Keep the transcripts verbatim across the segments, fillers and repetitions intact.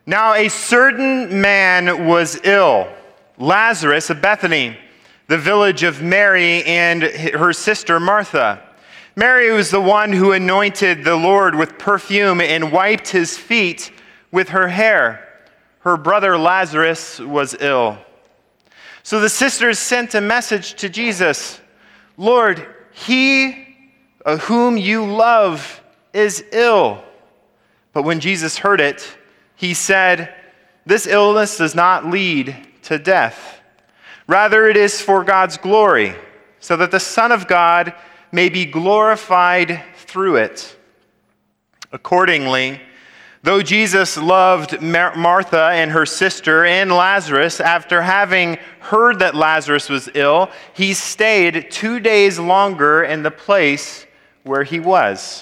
Now a certain man was ill, Lazarus of Bethany, the village of Mary and her sister Martha. Mary was the one who anointed the Lord with perfume and wiped his feet with her hair. Her brother Lazarus was ill. So the sisters sent a message to Jesus, "Lord, he whom you love is ill." But when Jesus heard it, he said, "This illness does not lead to death. Rather, it is for God's glory, so that the Son of God may be glorified through it." Accordingly, though Jesus loved Mar- Martha and her sister and Lazarus, after having heard that Lazarus was ill, he stayed two days longer in the place where he was.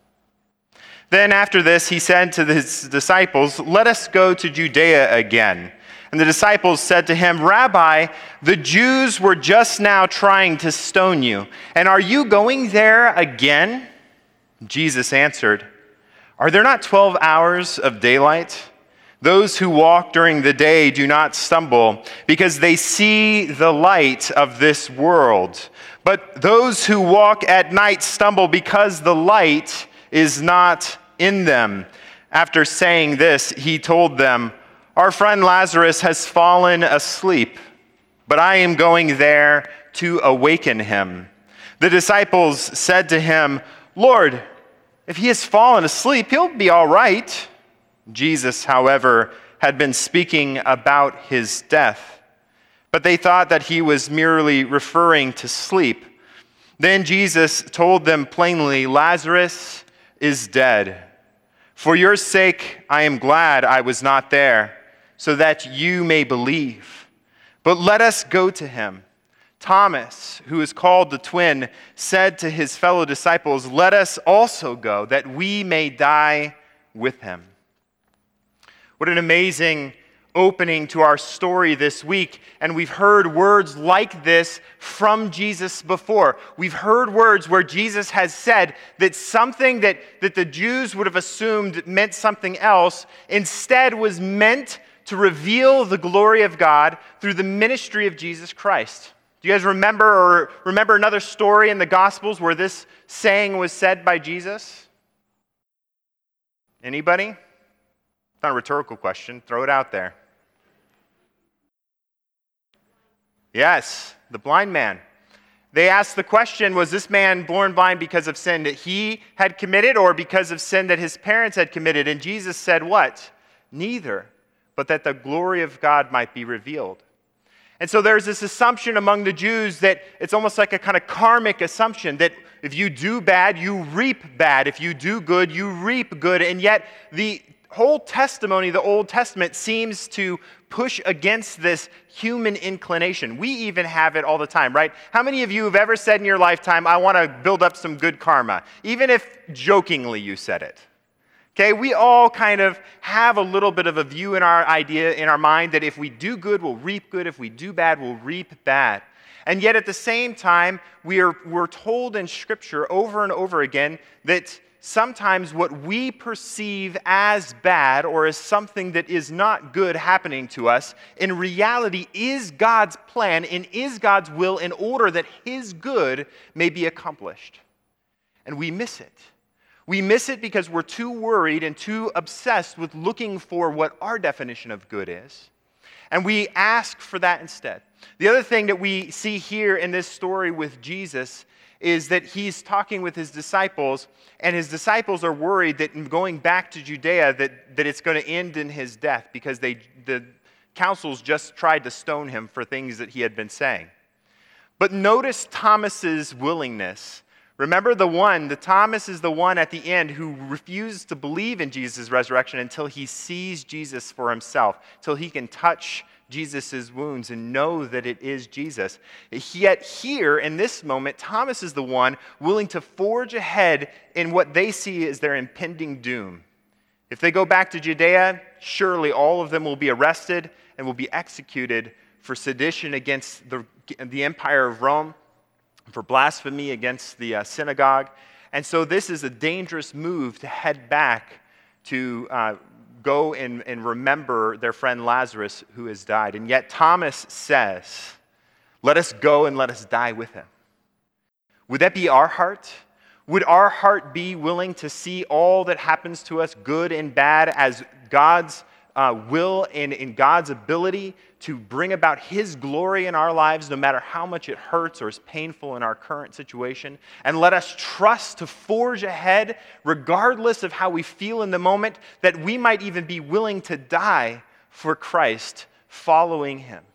Then after this, he said to his disciples, "Let us go to Judea again." And the disciples said to him, "Rabbi, the Jews were just now trying to stone you, and are you going there again?" Jesus answered, "Are there not twelve hours of daylight? Those who walk during the day do not stumble, because they see the light of this world. But those who walk at night stumble because the light is not in them." After saying this, he told them, "Our friend Lazarus has fallen asleep, but I am going there to awaken him." The disciples said to him, "Lord, if he has fallen asleep, he'll be all right." Jesus, however, had been speaking about his death, but they thought that he was merely referring to sleep. Then Jesus told them plainly, "Lazarus is dead. For your sake, I am glad I was not there, so that you may believe. But let us go to him." Thomas, who is called the twin, said to his fellow disciples, "Let us also go, that we may die with him." What an amazing opening to our story this week. And we've heard words like this from Jesus before. We've heard words where Jesus has said that something that, that the Jews would have assumed meant something else instead was meant to reveal the glory of God through the ministry of Jesus Christ. Do you guys remember or remember another story in the Gospels where this saying was said by Jesus? Anybody? It's not a rhetorical question. Throw it out there. Yes, the blind man. They asked the question, was this man born blind because of sin that he had committed or because of sin that his parents had committed? And Jesus said what? Neither, but that the glory of God might be revealed. And so there's this assumption among the Jews that it's almost like a kind of karmic assumption that if you do bad, you reap bad. If you do good, you reap good. And yet the whole testimony, the Old Testament, seems to push against this human inclination. We even have it all the time, right? How many of you have ever said in your lifetime, "I want to build up some good karma," even if jokingly you said it? Okay, we all kind of have a little bit of a view in our idea, in our mind, that if we do good, we'll reap good. If we do bad, we'll reap bad. And yet at the same time, we are, we're told in Scripture over and over again that sometimes what we perceive as bad or as something that is not good happening to us, in reality is God's plan and is God's will in order that His good may be accomplished. And we miss it. We miss it because we're too worried and too obsessed with looking for what our definition of good is. And we ask for that instead. The other thing that we see here in this story with Jesus is that he's talking with his disciples, and his disciples are worried that in going back to Judea that, that it's going to end in his death because they the councils just tried to stone him for things that he had been saying. But notice Thomas's willingness. Remember the one, the Thomas is the one at the end who refuses to believe in Jesus' resurrection until he sees Jesus for himself, till he can touch Jesus' wounds and know that it is Jesus. Yet here, in this moment, Thomas is the one willing to forge ahead in what they see as their impending doom. If they go back to Judea, surely all of them will be arrested and will be executed for sedition against the, the empire of Rome, for blasphemy against the uh, synagogue. And so this is a dangerous move to head back to uh, go and, and remember their friend Lazarus who has died. And yet Thomas says, let us go and let us die with him. Would that be our heart? Would our heart be willing to see all that happens to us, good and bad, as God's uh, will and in God's ability to bring about his glory in our lives, no matter how much it hurts or is painful in our current situation? And let us trust to forge ahead, regardless of how we feel in the moment, that we might even be willing to die for Christ, following him.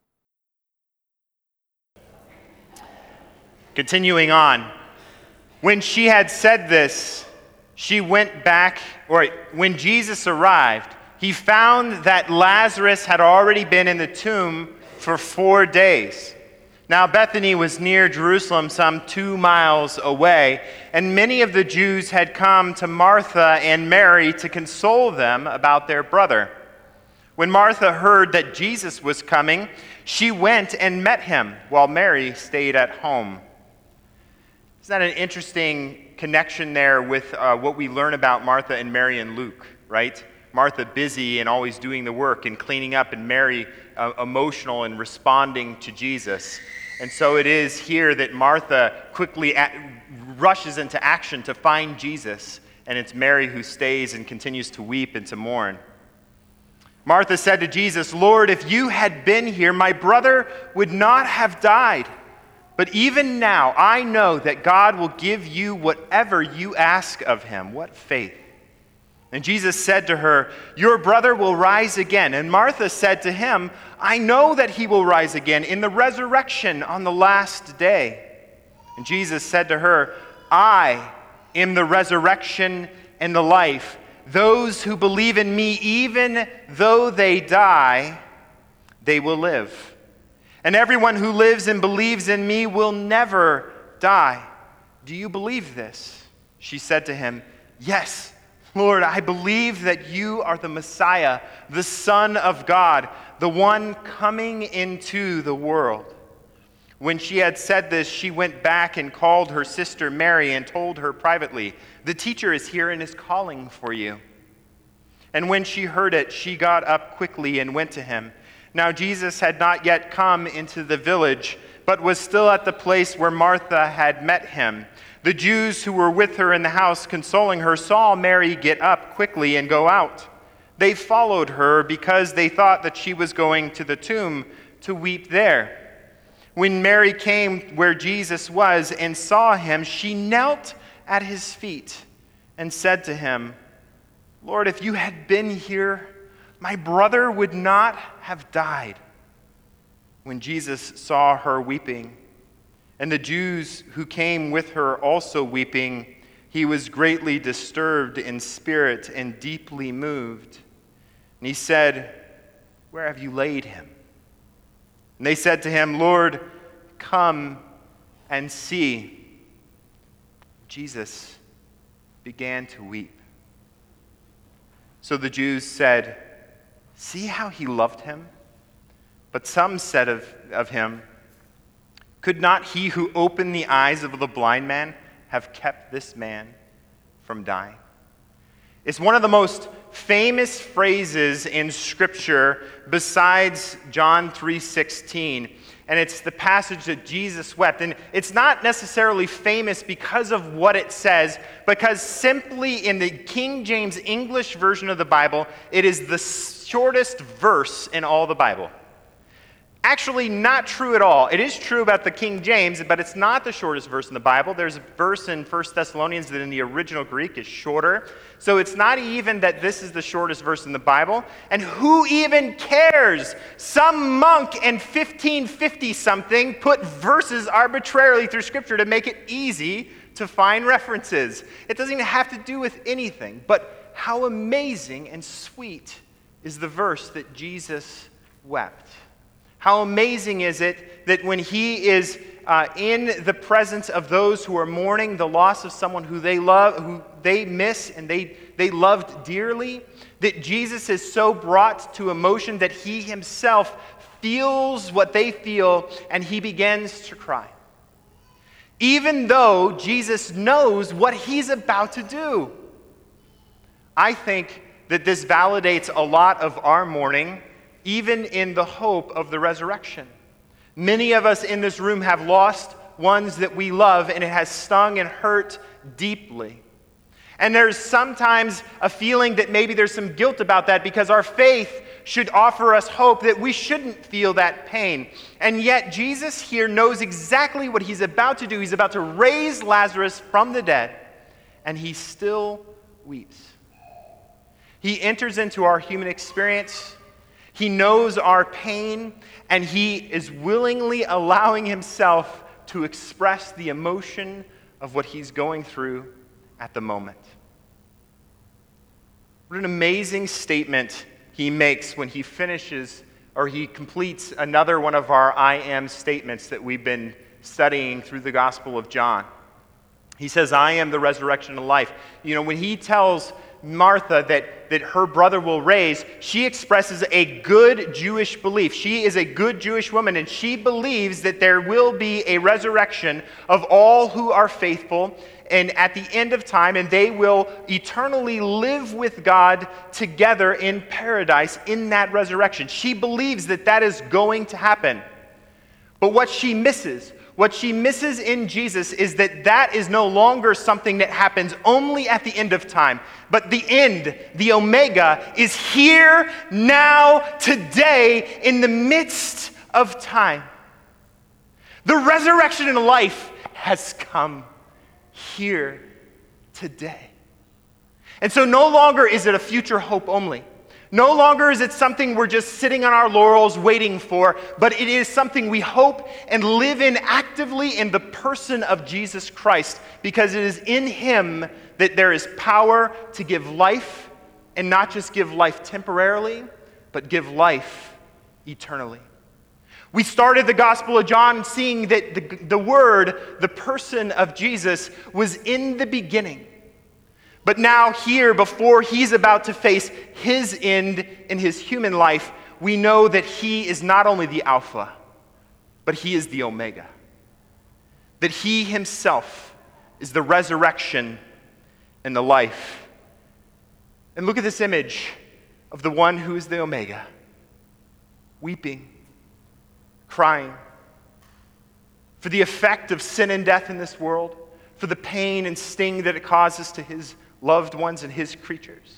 Continuing on, when she had said this, she went back, or when Jesus arrived, he found that Lazarus had already been in the tomb for four days. Now Bethany was near Jerusalem, some two miles away, and many of the Jews had come to Martha and Mary to console them about their brother. When Martha heard that Jesus was coming, she went and met him, while Mary stayed at home. Isn't that an interesting connection there with uh, what we learn about Martha and Mary and Luke, right? Martha busy and always doing the work and cleaning up, and Mary uh, emotional and responding to Jesus. And so it is here that Martha quickly at, rushes into action to find Jesus, and it's Mary who stays and continues to weep and to mourn. Martha said to Jesus, "Lord, if you had been here, my brother would not have died. But even now, I know that God will give you whatever you ask of him." What faith. And Jesus said to her, "Your brother will rise again." And Martha said to him, "I know that he will rise again in the resurrection on the last day." And Jesus said to her, "I am the resurrection and the life. Those who believe in me, even though they die, they will live. And everyone who lives and believes in me will never die. Do you believe this?" She said to him, "Yes, Lord, I believe that you are the Messiah, the Son of God, the one coming into the world." When she had said this, she went back and called her sister Mary and told her privately, "The teacher is here and is calling for you." And when she heard it, she got up quickly and went to him. Now Jesus had not yet come into the village, but was still at the place where Martha had met him. The Jews who were with her in the house consoling her saw Mary get up quickly and go out. They followed her because they thought that she was going to the tomb to weep there. When Mary came where Jesus was and saw him, she knelt at his feet and said to him, "Lord, if you had been here, my brother would not have died." When Jesus saw her weeping, and the Jews who came with her also weeping, he was greatly disturbed in spirit and deeply moved. And he said, "Where have you laid him?" And they said to him, "Lord, come and see." Jesus began to weep. So the Jews said, "See how he loved him?" But some said of, of him, "Could not he who opened the eyes of the blind man have kept this man from dying?" It's one of the most famous phrases in Scripture besides John three sixteen, and it's the passage that Jesus wept. And it's not necessarily famous because of what it says, because simply in the King James English version of the Bible, it is the shortest verse in all the Bible. Actually, not true at all. It is true about the King James, but it's not the shortest verse in the Bible. There's a verse in First Thessalonians that in the original Greek is shorter. So it's not even that this is the shortest verse in the Bible. And who even cares? Some monk in fifteen fifty something put verses arbitrarily through Scripture to make it easy to find references. It doesn't even have to do with anything. But how amazing and sweet is the verse that Jesus wept. How amazing is it that when he is uh, in the presence of those who are mourning the loss of someone who they love, who they miss and they, they loved dearly, that Jesus is so brought to emotion that he himself feels what they feel and he begins to cry. Even though Jesus knows what he's about to do. I think that this validates a lot of our mourning, even in the hope of the resurrection. Many of us in this room have lost ones that we love, and it has stung and hurt deeply. And there's sometimes a feeling that maybe there's some guilt about that because our faith should offer us hope that we shouldn't feel that pain. And yet Jesus here knows exactly what he's about to do. He's about to raise Lazarus from the dead, and he still weeps. He enters into our human experience. He knows our pain, and he is willingly allowing himself to express the emotion of what he's going through at the moment. What an amazing statement he makes when he finishes or he completes another one of our I am statements that we've been studying through the Gospel of John. He says, I am the resurrection and life. You know, when he tells Martha that, that her brother will raise, she expresses a good Jewish belief. She is a good Jewish woman, and she believes that there will be a resurrection of all who are faithful and at the end of time, and they will eternally live with God together in paradise in that resurrection. She believes that that is going to happen. But what she misses, what she misses in Jesus is that that is no longer something that happens only at the end of time, but the end, the Omega, is here, now, today, in the midst of time. The resurrection and life has come here today. And so no longer is it a future hope only. No longer is it something we're just sitting on our laurels waiting for, but it is something we hope and live in actively in the person of Jesus Christ, because it is in him that there is power to give life, and not just give life temporarily, but give life eternally. We started the Gospel of John seeing that the, the Word, the person of Jesus, was in the beginning. But now here, before he's about to face his end in his human life, we know that he is not only the Alpha, but he is the Omega. That he himself is the resurrection and the life. And look at this image of the one who is the Omega, weeping, crying, for the effect of sin and death in this world, for the pain and sting that it causes to his loved ones and his creatures.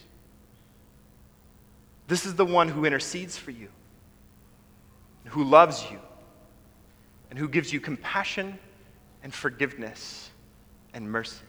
This is the one who intercedes for you, who loves you, and who gives you compassion and forgiveness and mercy.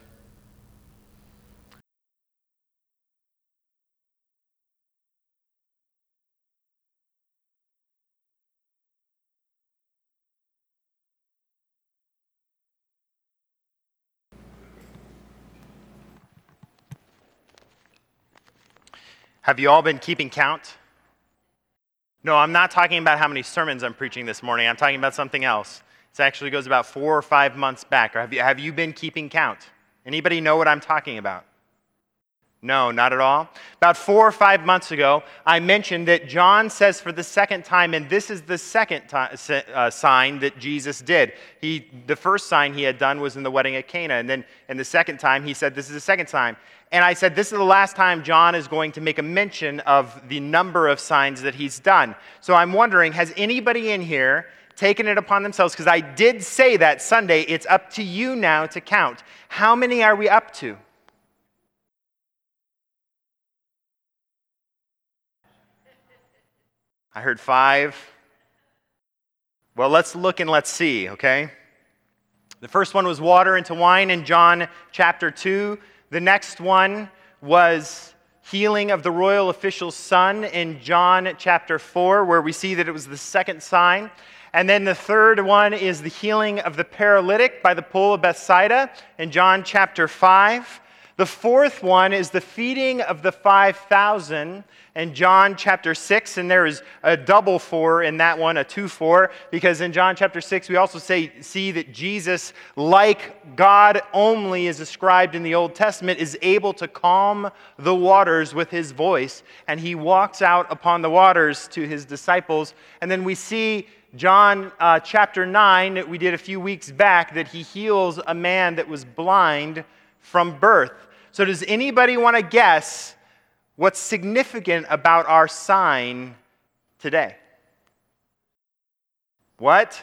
Have you all been keeping count? No, I'm not talking about how many sermons I'm preaching this morning. I'm talking about something else. It actually goes about four or five months back. Or have you, have you been keeping count? Anybody know what I'm talking about? No, not at all. About four or five months ago, I mentioned that John says for the second time, and this is the second t- uh, sign that Jesus did. He, the first sign he had done was in the wedding at Cana, and then in the second time, he said, this is the second time. And I said, this is the last time John is going to make a mention of the number of signs that he's done. So I'm wondering, has anybody in here taken it upon themselves? Because I did say that Sunday, it's up to you now to count. How many are we up to? I heard five. Well, let's look and let's see, okay? The first one was water into wine in John chapter two. The next one was healing of the royal official's son in John chapter four, where we see that it was the second sign. And then the third one is the healing of the paralytic by the pool of Bethsaida in John chapter five. The fourth one is the feeding of the five thousand in John chapter six, and there is a double four in that one, a two four, because in John chapter six we also say, see that Jesus, like God only is described in the Old Testament, is able to calm the waters with his voice, and he walks out upon the waters to his disciples. And then we see John uh, chapter nine that we did a few weeks back, that he heals a man that was blind from birth. So does anybody want to guess what's significant about our sign today? What?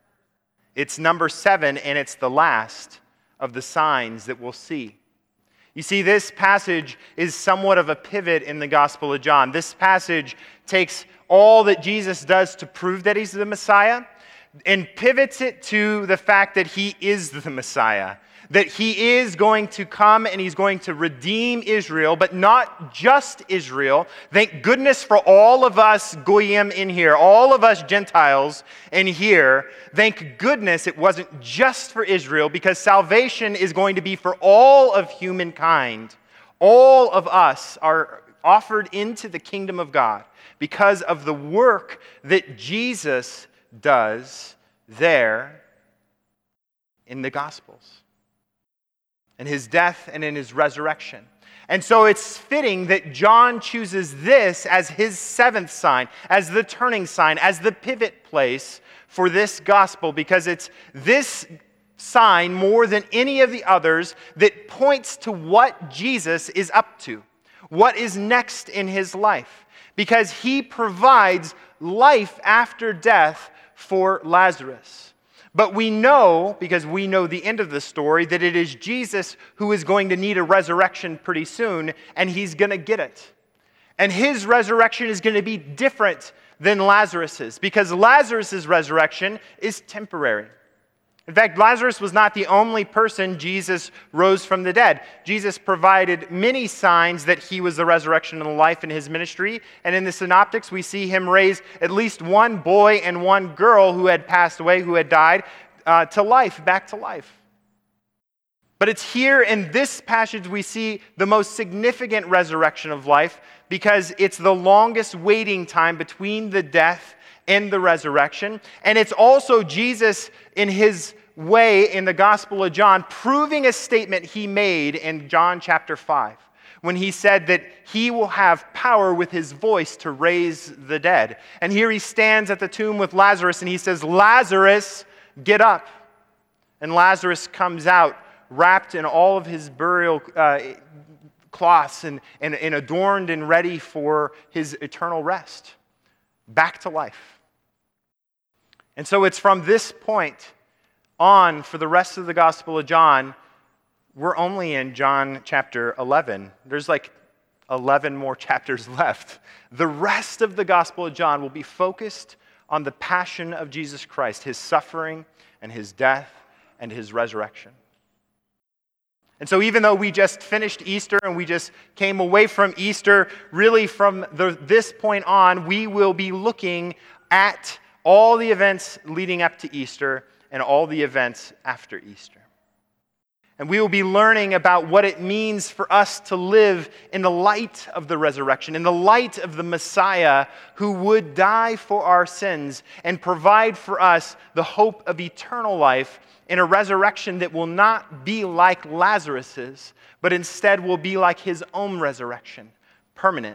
It's number seven, and it's the last of the signs that we'll see. You see, this passage is somewhat of a pivot in the Gospel of John. This passage takes all that Jesus does to prove that he's the Messiah and pivots it to the fact that he is the Messiah, that he is going to come and he's going to redeem Israel, but not just Israel. Thank goodness for all of us Goyim in here, all of us Gentiles in here. Thank goodness it wasn't just for Israel, because salvation is going to be for all of humankind. All of us are offered into the kingdom of God because of the work that Jesus does there in the Gospels, in his death and in his resurrection. And so it's fitting that John chooses this as his seventh sign, as the turning sign, as the pivot place for this gospel, because it's this sign more than any of the others that points to what Jesus is up to, what is next in his life, because he provides life after death for Lazarus. But we know, because we know the end of the story, that it is Jesus who is going to need a resurrection pretty soon, and he's going to get it. And his resurrection is going to be different than Lazarus's, because Lazarus's resurrection is temporary. In fact, Lazarus was not the only person Jesus rose from the dead. Jesus provided many signs that he was the resurrection and the life in his ministry. And in the Synoptics, we see him raise at least one boy and one girl who had passed away, who had died, uh, to life, back to life. But it's here in this passage we see the most significant resurrection of life, because it's the longest waiting time between the death and the resurrection. And it's also Jesus in his way in the Gospel of John proving a statement he made in John chapter five, when he said that he will have power with his voice to raise the dead. And here he stands at the tomb with Lazarus and he says, "Lazarus, get up." And Lazarus comes out wrapped in all of his burial uh, cloths and, and, and adorned and ready for his eternal rest, back to life. And so it's from this point on, for the rest of the Gospel of John, we're only in John chapter eleven. There's like eleven more chapters left. The rest of the Gospel of John will be focused on the passion of Jesus Christ, his suffering and his death and his resurrection. And so even though we just finished Easter and we just came away from Easter, really from the, this point on, we will be looking at all the events leading up to Easter and all the events after Easter. And we will be learning about what it means for us to live in the light of the resurrection, in the light of the Messiah who would die for our sins and provide for us the hope of eternal life in a resurrection that will not be like Lazarus's, but instead will be like his own resurrection, permanent.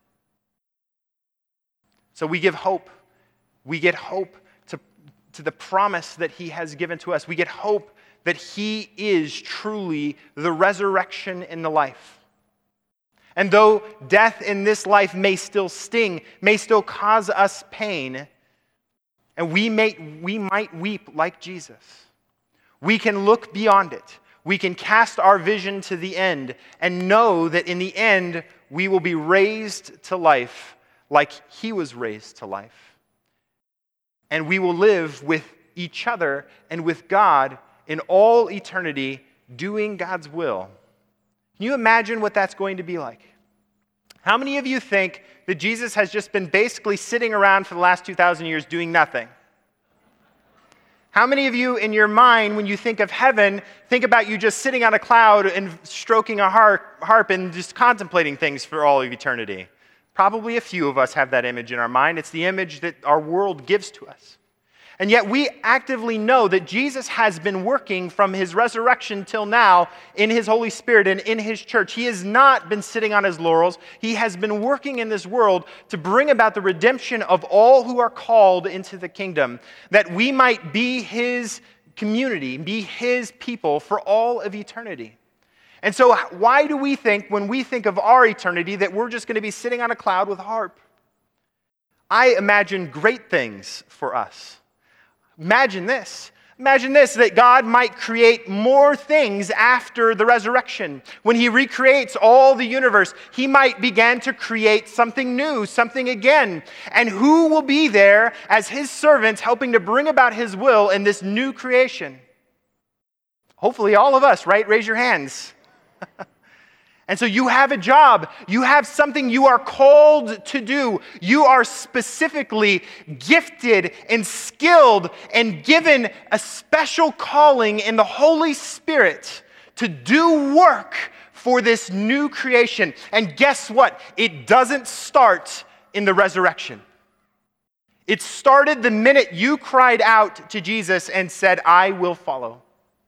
So we give hope. We get hope to, to the promise that he has given to us. We get hope that he is truly the resurrection and the life. And though death in this life may still sting, may still cause us pain, and we may we might weep like Jesus, we can look beyond it. We can cast our vision to the end and know that in the end we will be raised to life like he was raised to life. And we will live with each other and with God in all eternity doing God's will. Can you imagine what that's going to be like? How many of you think that Jesus has just been basically sitting around for the last two thousand years doing nothing? How many of you in your mind, when you think of heaven, think about you just sitting on a cloud and stroking a harp, harp and just contemplating things for all of eternity? Probably a few of us have that image in our mind. It's the image that our world gives to us. And yet we actively know that Jesus has been working from his resurrection till now in his Holy Spirit and in his church. He has not been sitting on his laurels. He has been working in this world to bring about the redemption of all who are called into the kingdom, that we might be his community, be his people for all of eternity. And so why do we think, when we think of our eternity, that we're just going to be sitting on a cloud with a harp? I imagine great things for us. Imagine this. Imagine this, that God might create more things after the resurrection. When he recreates all the universe, he might begin to create something new, something again. And who will be there as his servants helping to bring about his will in this new creation? Hopefully all of us, right? Raise your hands. And so you have a job. You have something you are called to do. You are specifically gifted and skilled and given a special calling in the Holy Spirit to do work for this new creation. And guess what? It doesn't start in the resurrection. It started the minute you cried out to Jesus and said, I will follow.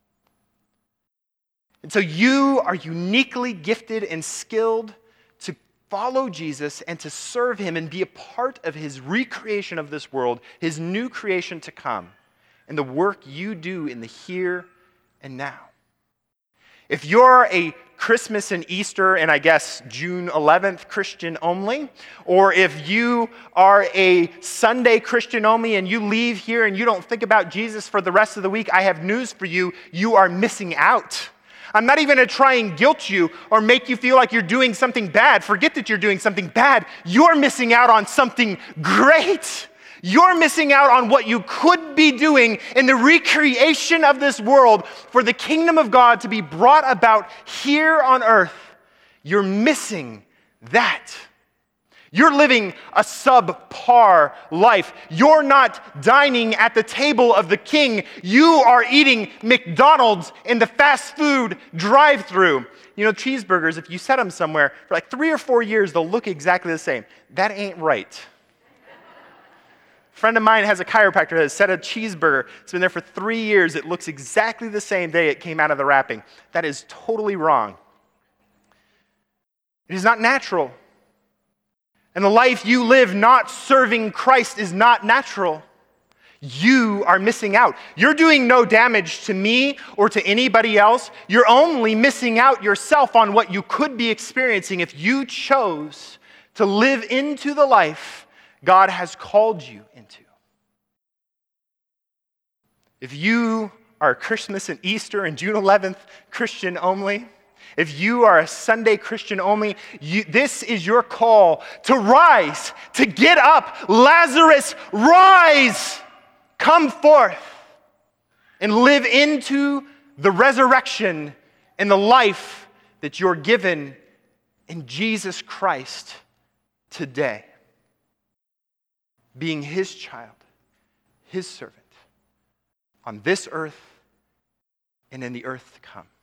And so you are uniquely gifted and skilled to follow Jesus and to serve him and be a part of his recreation of this world, his new creation to come, and the work you do in the here and now. If you're a Christmas and Easter and I guess June eleventh Christian only, or if you are a Sunday Christian only and you leave here and you don't think about Jesus for the rest of the week, I have news for you. You are missing out. I'm not even going to try and guilt you or make you feel like you're doing something bad. Forget that you're doing something bad. You're missing out on something great. You're missing out on what you could be doing in the recreation of this world for the kingdom of God to be brought about here on earth. You're missing that. You're living a subpar life. You're not dining at the table of the king. You are eating McDonald's in the fast food drive-thru. You know, cheeseburgers, if you set them somewhere, for like three or four years, they'll look exactly the same. That ain't right. A friend of mine has a chiropractor that has set a cheeseburger. It's been there for three years. It looks exactly the same day it came out of the wrapping. That is totally wrong. It is not natural. And the life you live not serving Christ is not natural. You are missing out. You're doing no damage to me or to anybody else. You're only missing out yourself on what you could be experiencing if you chose to live into the life God has called you into. If you are a Christmas and Easter and June eleventh Christian only, if you are a Sunday Christian only, you, this is your call to rise, to get up. Lazarus, rise! Come forth and live into the resurrection and the life that you're given in Jesus Christ today. Being his child, his servant, on this earth and in the earth to come.